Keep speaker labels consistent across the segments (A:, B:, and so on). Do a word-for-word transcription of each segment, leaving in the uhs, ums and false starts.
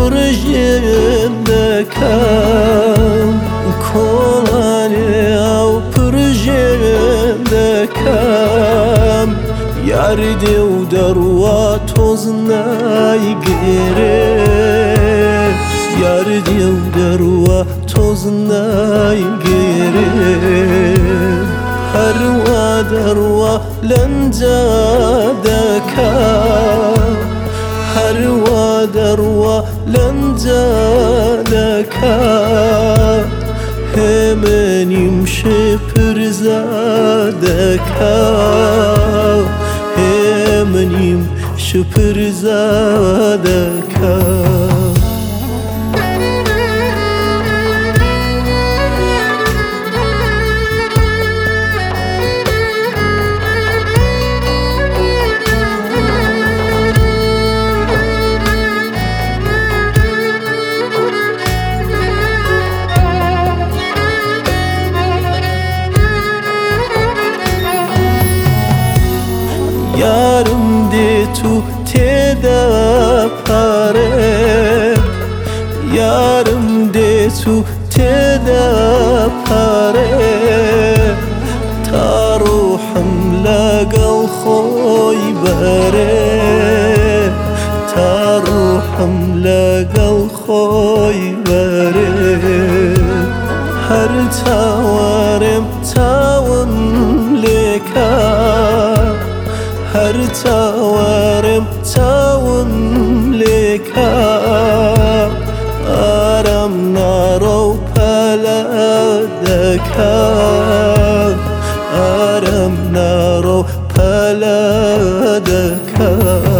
A: پروژه دکم کلانی او پروژه دکم یار دیو دروا توز نایگیره یار دیو دروا توز نایگیره هر وا دروا لنجا دکم هر وا دروا لنجا دکم همنیم شپرزا دکم همنیم شپرزا دکم yarım de tu teda pare yarım de tu teda pare ta ruhum lagal khoy bare ta ruhum lagal khoy bare har tawarem tawam leka هر تاورم تاوم لکا آرام نارو پلا دکا آرام نارو پلا دکا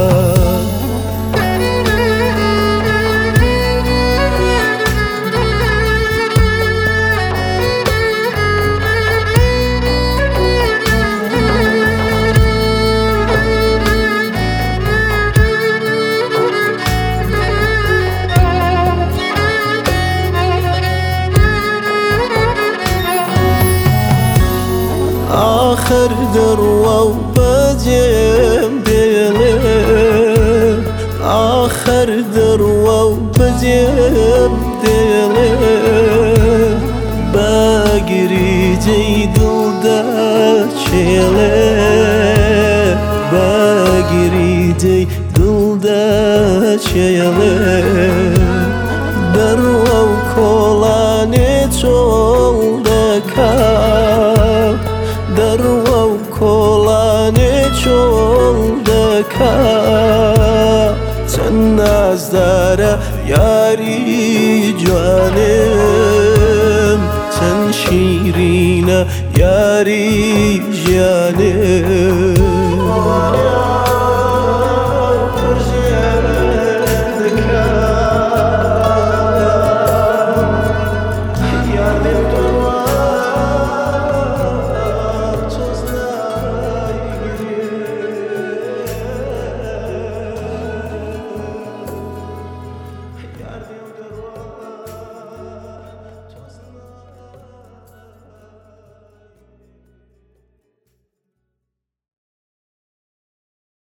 A: آخر دروا و بجیم دیله آخر دروا و بجیم دیله باگری جی دل دا چیله باگری جی دل دا چیله دروا و کلانی چول دکم دروا و کلانی چول دکم چند نازداره یاری جانم چند شیرینه یاری جانم